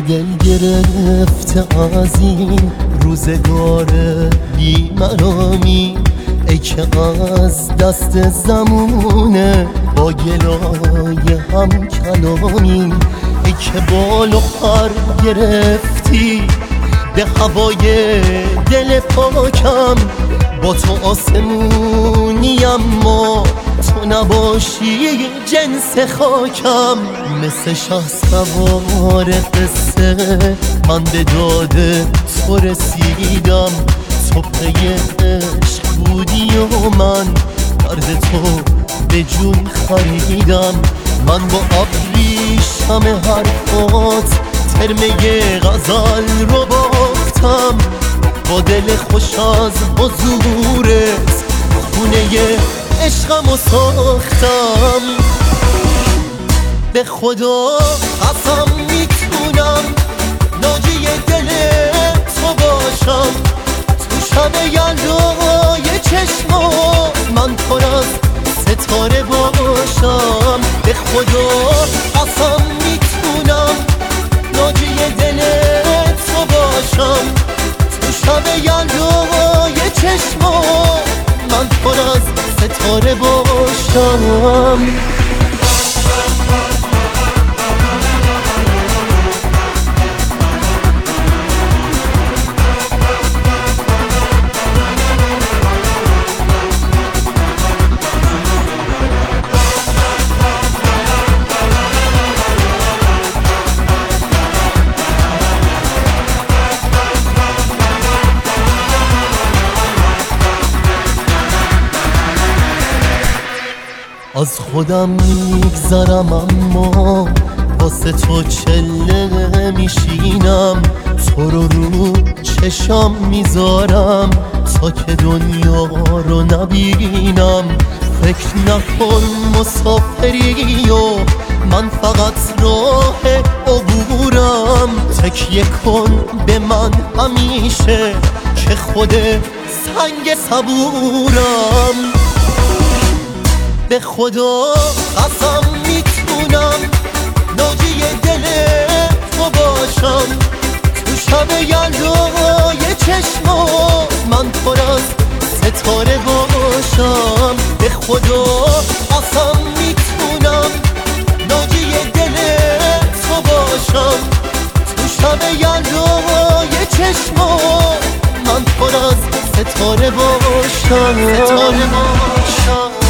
دل گرفته از این روزگار بی‌مرامی، ای که از دست زمونه با گلای هم کلامی، ای که بال و پر گرفتی به هوای دل پاکم. با تو آسمونی اما تو نباشی جنس خاکم. مثل شهسوار قصه من به داد تو رسیدم، تو پی عشق بودی و من درد تو به جون خریدم. من با ابریشم حرفات ترمه غزل رو بافتم، با دل خوش از حضورت خونه عشقمو ساختم. به خدا قسم میتونم ناجی دل تو باشم، تو شب یلدای چشمات من پر از ستاره باشم. به خدا قسم میتونم ناجی دل تو باشم، تو شب یلدای چشمات من پر از ستاره باشم. از خودم میگذرم اما واسه تو چله میشینم، تو رو چشم میذارم تا که دنیا رو نبینم. فکر نکن مسافری و من فقط راه عبورم، تکیه کن به من همیشه که خود سنگ صبورم. به خدا قسم میتونم ناجی دل تو باشم، تو شب یلدای چشمات من پر از ستاره باشم. به خدا قسم میتونم ناجی دل تو باشم، تو شب یلدای چشمات من پر از ستاره باشم.